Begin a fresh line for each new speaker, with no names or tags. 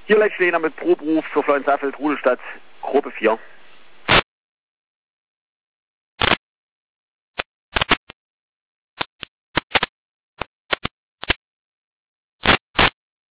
Hier leicht stehen mit Proberuf für Florian Saffelt, Rudelstadt, Gruppe 4.